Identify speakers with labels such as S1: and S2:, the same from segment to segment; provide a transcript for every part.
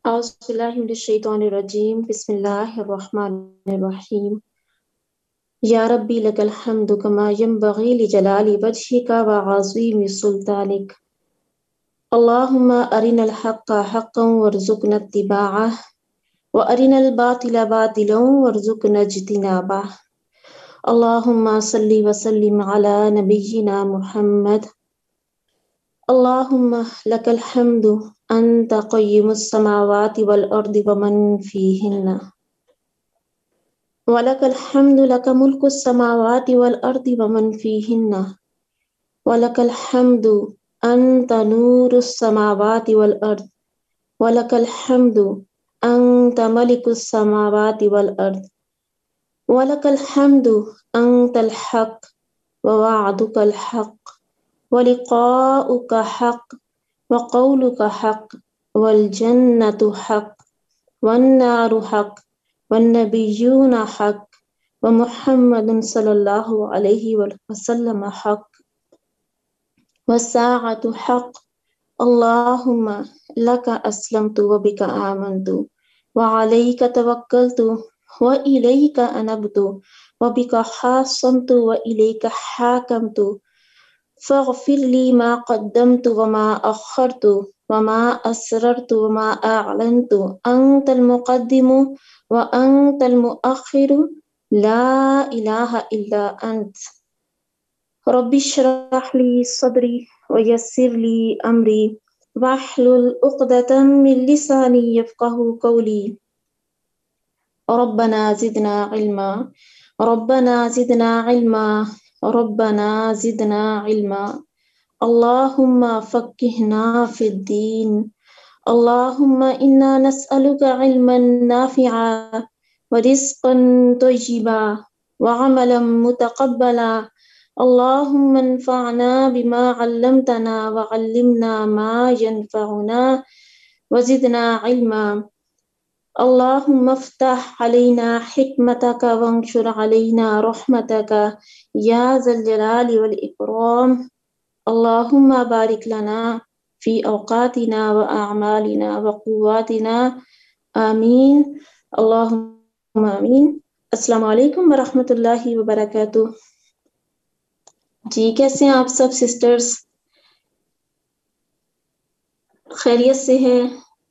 S1: أعوذ بالله من الشيطان الرجيم بسم الله الرحمن الرحيم يا ربي لك الحمد كما ينبغي لجلال وجهك وعظيم سلطانك اللهم أرنا الحق حقا وارزقنا اتباعه وأرنا الباطل باطلا وارزقنا اجتنابه اللهم صل وسلم على نبينا محمد اللهم لك الحمد أنت قيم السماوات والأرض ومن فيهن ولك الحمد لك ملك السماوات والأرض ومن فيهن ولك الحمد أنت نور السماوات والأرض ولك الحمد أنت ملك السماوات والأرض ولك الحمد أنت الحق ووعدك الحق ولقاؤك حق وقولك حق والجنة حق والنار حق والنبيون حق ومحمد صلى الله عليه وسلم حق والساعة حق اللهم لك أسلمت وبك آمنت وعليك توكلت وإليك أنبت وبك خاصمت وإليك حاكمت فاغفر لي ما قدمت وما أخرت وما أسررت وما أعلنت أنت المقدم وأنت المؤخر لا إله إلا أنت رب اشرح لي صدري ويسر لي أمري واحلل عقدة من لساني يفقه قولي ربنا زدنا علما ربنا زدنا علما ربنا زدنا علما اللهم فقهنا في الدين اللهم إنا نسألك علما نافعا ورزقا طيبا وعملا متقبلا اللهم انفعنا بما علمتنا وعلمنا ما ينفعنا وزدنا علما اللهم افتح علينا حكمتك وانشر علينا رحمتك يا ذا الجلال والإكرام اللهم بارك لنا في أوقاتنا وأعمالنا وقواتنا آمين اللهم آمين السلام علیکم ورحمۃ اللہ وبرکاتہ. جی کیسے ہیں آپ سب سسٹرز؟ خیریت سے ہیں؟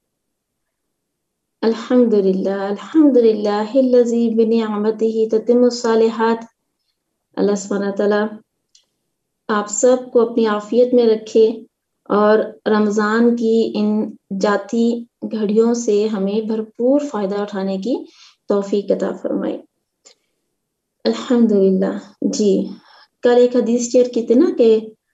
S1: الحمدللہ الحمدللہ الذی بنعمتہ تتم الصالحات. اللہ سبحانہ تعالیٰ آپ سب کو اپنی عافیت میں رکھے اور رمضان کی ان جاتی گھڑیوں سے ہمیں بھرپور فائدہ اٹھانے کی توفیق عطا فرمائے. الحمدللہ. جی کل ایک حدیث شیئر کی تھی نا کہ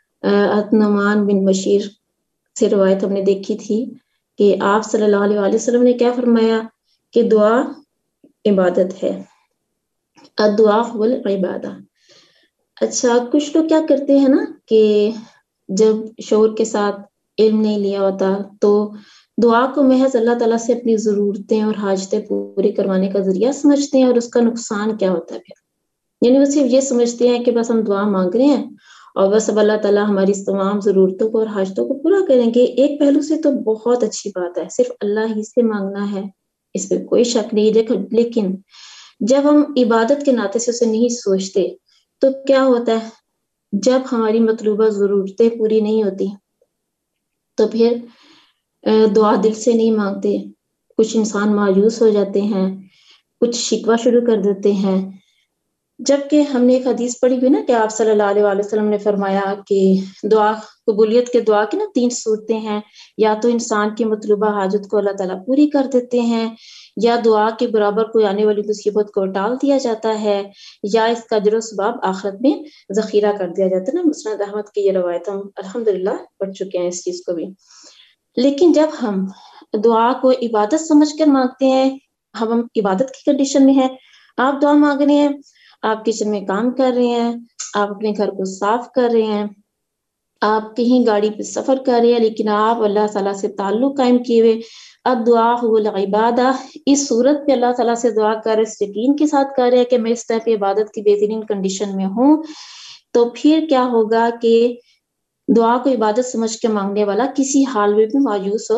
S1: نعمان بن بشیر سے روایت ہم نے دیکھی تھی کہ آپ صلی اللہ علیہ وآلہ وسلم نے کیا فرمایا کہ دعا عبادت ہے. الدعاء هو العبادہ. اچھا کچھ لوگ کیا کرتے ہیں نا کہ جب شعور کے ساتھ علم نہیں لیا ہوتا تو دعا کو محض اللہ تعالیٰ سے اپنی ضرورتیں اور حاجتیں پوری کروانے کا ذریعہ سمجھتے ہیں اور اس کا نقصان کیا ہوتا ہے پھر. یعنی وہ صرف یہ سمجھتے ہیں کہ بس ہم دعا مانگ رہے ہیں اور بس اب اللہ تعالیٰ ہماری اس تمام ضرورتوں کو اور حاجتوں کو پورا کریں گے. ایک پہلو سے تو بہت اچھی بات ہے، صرف اللہ ہی سے مانگنا ہے، اس پہ کوئی شک نہیں. لیکن جب ہم عبادت کے ناطے سے اسے نہیں سوچتے تو کیا ہوتا ہے، جب ہماری مطلوبہ ضرورتیں پوری نہیں ہوتی تو پھر دعا دل سے نہیں مانگتے. کچھ انسان مایوس ہو جاتے ہیں، کچھ شکوہ شروع کر دیتے ہیں. جبکہ ہم نے ایک حدیث پڑھی ہوئی نا کہ آپ صلی اللہ علیہ وآلہ وسلم نے فرمایا کہ دعا قبولیت کے دعا کی نا 3 صورتیں ہیں. یا تو انسان کی مطلوبہ حاجت کو اللہ تعالیٰ پوری کر دیتے ہیں، یا دعا کے برابر کوئی آنے والی مصیبت کو ٹال دیا جاتا ہے، یا اس کا اجر و ثواب آخرت میں ذخیرہ کر دیا جاتا ہے نا. مسند احمد کی یہ روایت ہم الحمدللہ پڑھ چکے ہیں اس چیز کو بھی. لیکن جب ہم دعا کو عبادت سمجھ کر مانگتے ہیں، ہم عبادت کی کنڈیشن میں ہیں، آپ دعا مانگ رہے ہیں، آپ کچن میں کام کر رہے ہیں، آپ اپنے گھر کو صاف کر رہے ہیں، آپ کہیں گاڑی پہ سفر کر رہے ہیں، لیکن آپ اللہ تعالیٰ سے تعلق قائم کیے ہوئے الدعاء هو العبادہ، اس صورت پہ اللہ تعالیٰ سے دعا کر اس یقین کے ساتھ کر رہے ہیں کہ میں اس طرح کی عبادت کی بہترین کنڈیشن میں ہوں، تو پھر کیا ہوگا کہ دعا کو عبادت سمجھ کے مانگنے والا کسی حال میں بھی مایوس اور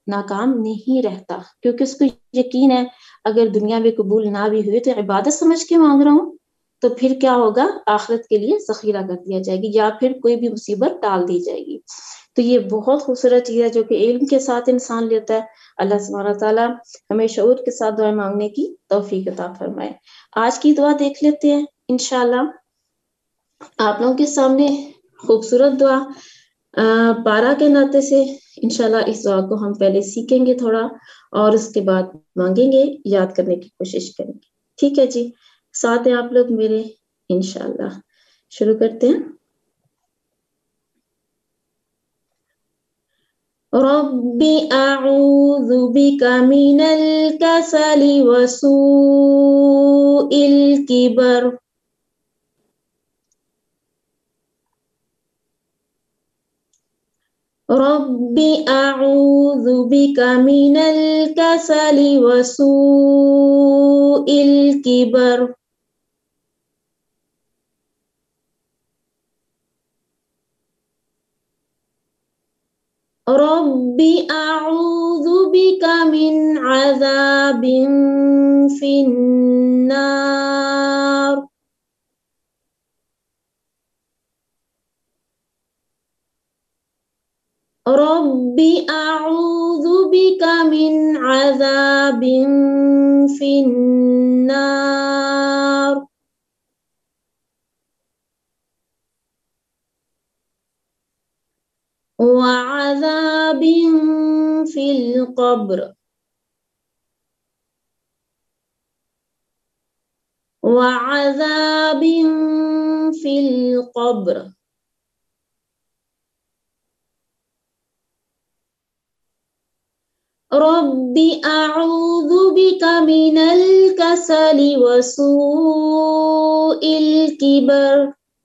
S1: ناکام نہیں رہتا، کیونکہ اس کو یقین ہے اگر دنیا میں قبول نہ بھی ہوئے تو عبادت سمجھ کے مانگ رہا ہوں، تو پھر کیا ہوگا، آخرت کے لیے ذخیرہ کر دیا جائے گی یا پھر کوئی بھی مصیبت ٹال دی جائے گی۔ تو یہ بہت خوبصورت چیز ہے جو کہ علم کے ساتھ انسان لیتا ہے۔ اللہ سبحانہ تعالیٰ ہمیں شعور کے ساتھ دعائیں مانگنے کی توفیق عطا فرمائے۔ آج کی دعا دیکھ لیتے ہیں انشاءاللہ۔ آپ لوگوں کے سامنے خوبصورت دعا پارا کے ناطے سے انشاءاللہ اس دعا کو ہم پہلے سیکھیں گے تھوڑا، اور اس کے بعد مانگیں گے، یاد کرنے کی کوشش کریں گے۔ ٹھیک ہے جی، ساتھ ہیں آپ لوگ میرے انشاءاللہ۔ شروع کرتے ہیں۔ رب اعوذ بک من الکسل وسوء الکبر۔ رب اعوذ بک من الکسل وسوء الکبر۔ رب اعوذ بک من عذاب فی النار۔ رب اعوذ بک من عذاب فی النار وعذاب فی القبر وعذاب فی القبر۔ رب اعوذ بک من الکسل وسوء الکبر۔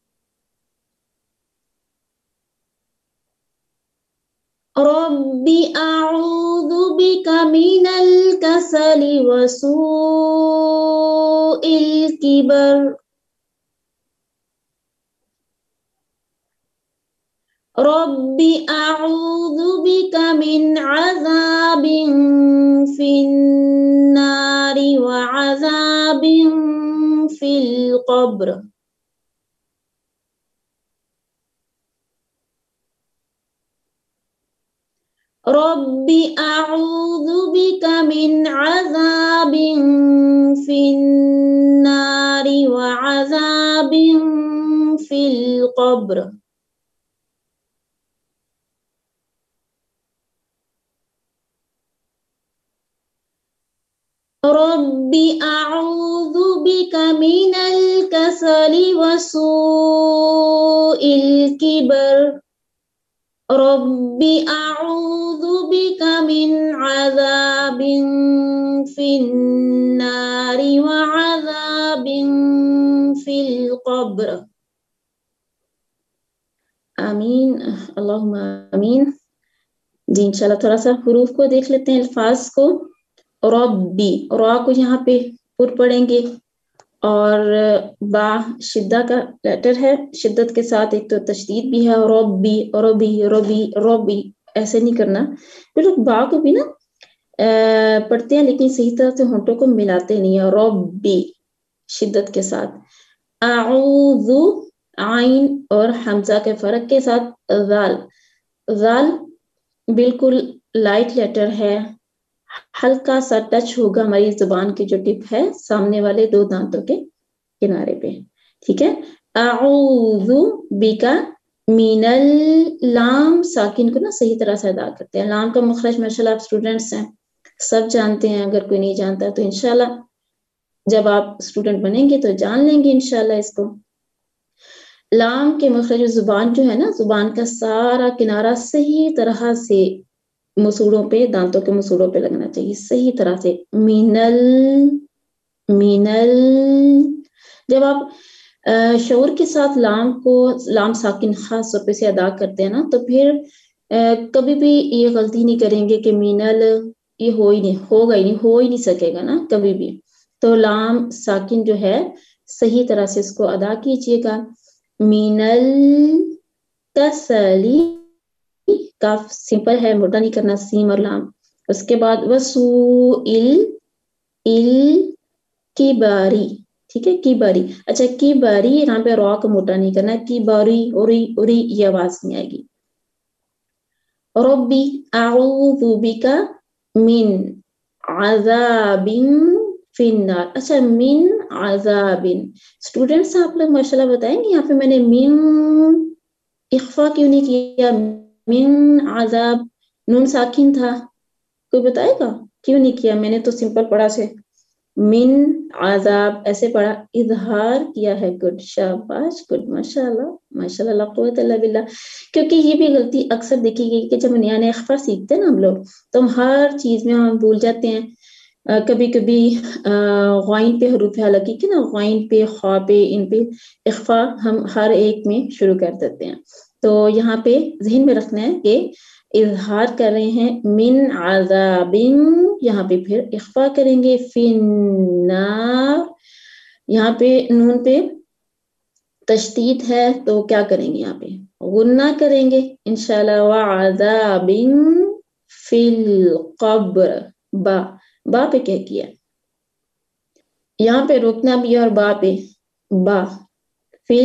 S1: رب اعوذ بک من الکسل وسوء الکبر۔ رب اعوذ بک من عذاب فی النار وعذاب فی القبر۔ رب اعوذ بک من عذاب فی النار وعذاب فی القبر۔ رب اعوذ بک من الکسل وسوء الکبر۔ رب اعوذ بک من عذاب فی النار وعذاب فی القبر۔ آمین، اللہم آمین۔ جی انشاءاللہ تھوڑا سا حروف کو دیکھ لیتے ہیں، الفاظ کو۔ ربی، را کو یہاں پہ پر پڑھیں گے، اور با شدہ کا لیٹر ہے، شدت کے ساتھ ایک تو تشدید بھی ہے، ربی ربی ربی ربی ایسے نہیں کرنا۔ پھر لوگ با کو بھی نا پڑھتے ہیں لیکن صحیح طرح سے ہونٹوں کو ملاتے نہیں ہیں، ربی شدت کے ساتھ۔ اعوذ، عین اور حمزہ کے فرق کے ساتھ ذال، ذال بالکل لائٹ لیٹر ہے، ہلکا سا ٹچ ہوگا ہماری زبان کی جو ٹپ ہے سامنے والے دو دانتوں کے کنارے پہ، ٹھیک ہے۔ اعوذ بک من لام ساکن کو نا صحیح طرح سے ادا کرتے ہیں، لام کا مخرج ماشاءاللہ آپ اسٹوڈنٹس ہیں سب جانتے ہیں، اگر کوئی نہیں جانتا تو انشاءاللہ جب آپ اسٹوڈنٹ بنیں گے تو جان لیں گے انشاءاللہ اس کو۔ لام کے مخرج زبان جو ہے نا، زبان کا سارا کنارہ صحیح طرح سے مسوڑوں پہ، دانتوں کے مسوڑوں پہ لگنا چاہیے صحیح طرح سے۔ مینل، مینل، جب آپ شعور کے ساتھ لام کو، لام ساکن خاص طور پہ سے ادا کرتے ہیں نا، تو پھر کبھی بھی یہ غلطی نہیں کریں گے کہ مینل، یہ ہو ہی نہیں، ہوگا ہی نہیں، ہو ہی نہیں سکے گا نا کبھی بھی۔ تو لام ساکن جو ہے صحیح طرح سے اس کو ادا کیجیے گا۔ مینل کسلی، کاف سمپل ہے، موٹا نہیں کرنا، سین اور لام اس کے بعد وسوء الکباری، ٹھیک ہے، کباری. اچھا کباری یہاں پہ را کو موٹا نہیں کرنا، کباری اوری یہ آواز نہیں آئے گی. ربی اعوذ بک من عذاب فی النار. اچھا من عذاب، اسٹوڈینٹس آپ لوگ ماشاءاللہ بتائیں گے یہاں پہ میں نے من اخفا کیوں نہیں کیا؟ من عذاب نون ساکن تھا، کوئی بتائے گا کیوں نہیں کیا؟ میں نے تو سمپل پڑھا سے من عذاب ایسے پڑھا، اظہار کیا ہے. گڈ، شاباش، گڈ، ماشاءاللہ ماشاءاللہ، لا قوت الا باللہ. کیونکہ یہ بھی غلطی اکثر دیکھی گئی کہ جب نیا نیا اخفا سیکھتے ہیں نا ہم لوگ تو ہم ہر چیز میں ہم بھول جاتے ہیں. کبھی کبھی غائن پہ حروف حلقی کے نا، غائن پہ، خا پہ، ان پہ اخفا ہم ہر ایک میں شروع کر دیتے ہیں. تو یہاں پہ ذہن میں رکھنا ہے کہ اظہار کر رہے ہیں من عذاب، یہاں پہ پھر اخفا کریں گے فی النار. یہاں پہ نون پہ تشدید ہے تو کیا کریں گے؟ یہاں پہ غنہ کریں گے انشاءاللہ. وعذاب فی القبر، با پہ کیا کیا؟ یہاں پہ روکنا بھی اور با پہ، با فی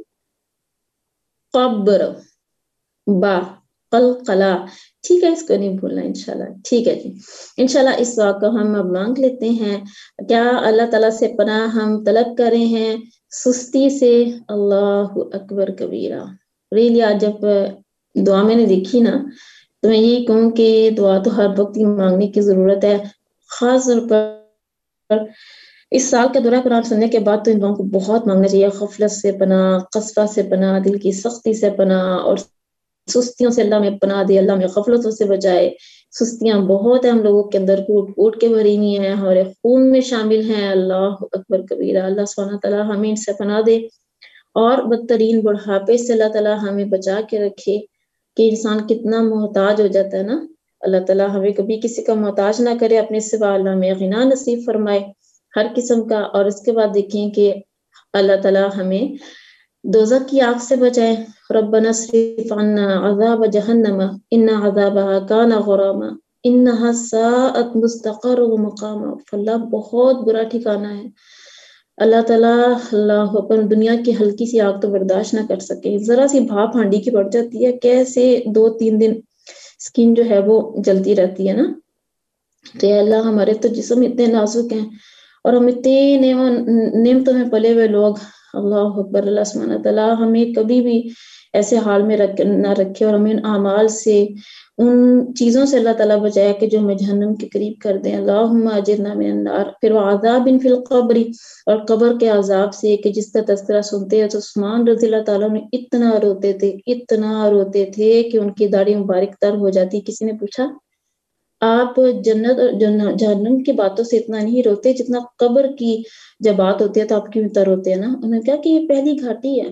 S1: القبر، با قلقلہ، ٹھیک ہے، اس کو نہیں بھولنا انشاءاللہ. ٹھیک ہے جی، انشاءاللہ اس دعا کو ہم اب مانگ لیتے ہیں. کیا اللہ تعالیٰ سے پناہ ہم طلب کر رہے ہیں سستی سے. اللہ اکبر کبیرہ. ریلی آج جب دعا میں نے دیکھی نا تو میں یہی کہوں کہ دعا تو ہر وقت مانگنے کی ضرورت ہے، خاص طور پر اس سال کا دورہ قرآن سننے کے بعد تو ان دعاؤں کو بہت مانگنا چاہیے. غفلت سے پناہ، قسوہ سے پناہ، دل کی سختی سے پناہ، اور سستیوں سے اللہ میں پناہ دے، اللہ میں غفلتوں سے بچائے. سستیاں بہت ہیں ہم لوگوں کے اندر، کوٹ کوٹ کے بھری ہوئی ہیں، ہمارے خون میں شامل ہیں. اللہ اکبر کبیرہ. اللہ سبحانہ تعالیٰ ہمیں ان سے پناہ دے اور بدترین بڑھاپے سے اللہ تعالیٰ ہمیں بچا کے رکھے کہ انسان کتنا محتاج ہو جاتا ہے نا. اللہ تعالیٰ ہمیں کبھی کسی کا محتاج نہ کرے، اپنے سوا اللہ میں غنا نصیب فرمائے ہر قسم کا. اور اس کے بعد دیکھیں کہ اللہ تعالیٰ ہمیں دوزخ کی آگ سے بچائے. ربنا اصرف عنا عذاب جہنم ان عذابها کان غراما انها ساءت مستقر و مقاما. اللہ بہت برا ٹھکانہ ہے. اللہ تعالیٰ اللہ اپن دنیا کی ہلکی سی آگ تو برداشت نہ کر سکے، ذرا سی بھاپ ہانڈی کی بڑھ جاتی ہے، کیسے 2-3 دن سکین جو ہے وہ جلتی رہتی ہے نا. تو اللہ ہمارے تو جسم اتنے نازک ہیں اور ہم اتنے نعمتوں میں پلے ہوئے لوگ. اللہ اکبر. اللہ سبحانہ تعالیٰ ہمیں کبھی بھی ایسے حال میں نہ رکھے اور ہمیں ان اعمال سے، ان چیزوں سے اللہ تعالیٰ بچایا کہ جو ہمیں جہنم کے قریب کر دیں. اللہم اجرنا من النار. پھر وعذاب فی القبر، اور قبر کے عذاب سے کہ جس کا تذکرہ سنتے ہیں تو عثمان رضی اللہ تعالیٰ نے اتنا روتے تھے کہ ان کی داڑھی مبارک تر ہو جاتی. کسی نے پوچھا آپ جنت اور جہنم کی باتوں سے اتنا نہیں روتے جتنا قبر کی جب بات ہوتی ہے تو آپ کیوں اتنا روتے ہیں نا. انہوں نے کہا کہ یہ پہلی گھاٹی ہے،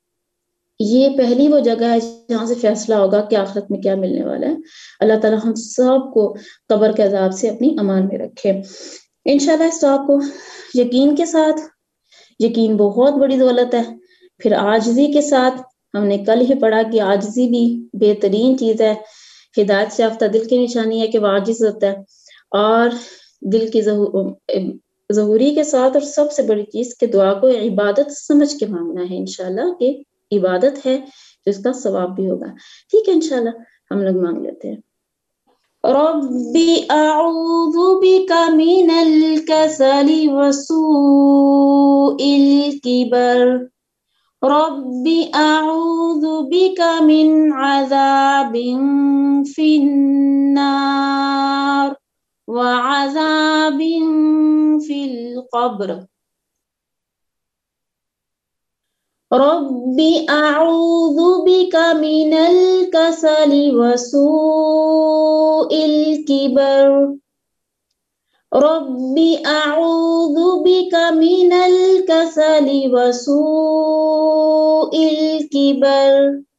S1: یہ پہلی وہ جگہ ہے جہاں سے فیصلہ ہوگا کہ آخرت میں کیا ملنے والا ہے. اللہ تعالیٰ ہم سب کو قبر کے عذاب سے اپنی امان میں رکھے. انشاءاللہ اس دعا کو یقین کے ساتھ، یقین بہت بڑی دولت ہے، پھر عاجزی کے ساتھ. ہم نے کل ہی پڑھا کہ عاجزی بھی بہترین چیز ہے. ہدایت سے یافتہ دل کی نشانی ہے کہ وہ عاجز ہوتا ہے، اور دل کی ظہوری کے ساتھ. اور سب سے بڑی چیز کہ دعا کو عبادت سمجھ کے مانگنا ہے انشاءاللہ، کہ عبادت ہے تو اس کا ثواب بھی ہوگا. ٹھیک ہے، انشاءاللہ ہم لوگ مانگ لیتے ہیں. رب اعوذ بک من الکسل وسوء الکبر. رب اعوذ بک من عذاب فی النار وعذاب فی القبر. رب اعوذ بک من الکسل وسوء الکبر. رب اعوذ بک من الکسل وسوء الکبر.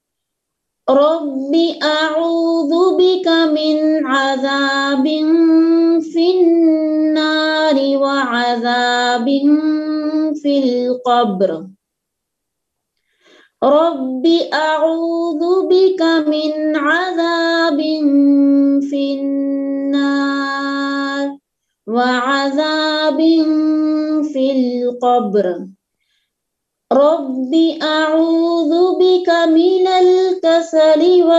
S1: رب اعوذ بک من عذاب فی النار وعذاب فی القبر. رب أعوذ بك من عذاب في النار وعذاب في القبر رب أعوذ بك من الكسل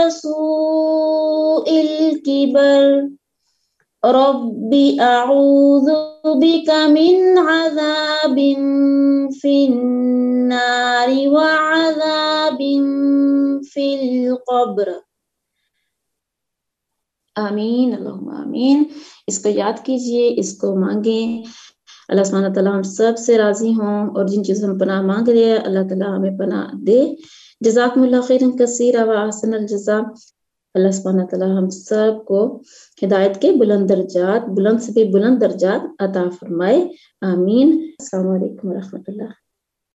S1: وسوء الكبر رب أعوذ بك من عذاب في النار وعذاب في القبر. آمین اللہم آمین. اس کو یاد کیجئے، اس کو مانگیں. اللہ سبحانہ تعالیٰ ہم سب سے راضی ہوں، اور جن چیزوں ہم پناہ مانگ رہے ہیں اللہ تعالیٰ ہمیں پناہ دے. جزاکم اللہ خیرا کثیرا و احسن الجزاء. اللہ سبحانہ تعالیٰ ہم سب کو ہدایت کے بلند درجات، بلند سے بھی بلند درجات عطا فرمائے. آمین. السلام علیکم ورحمۃ اللہ.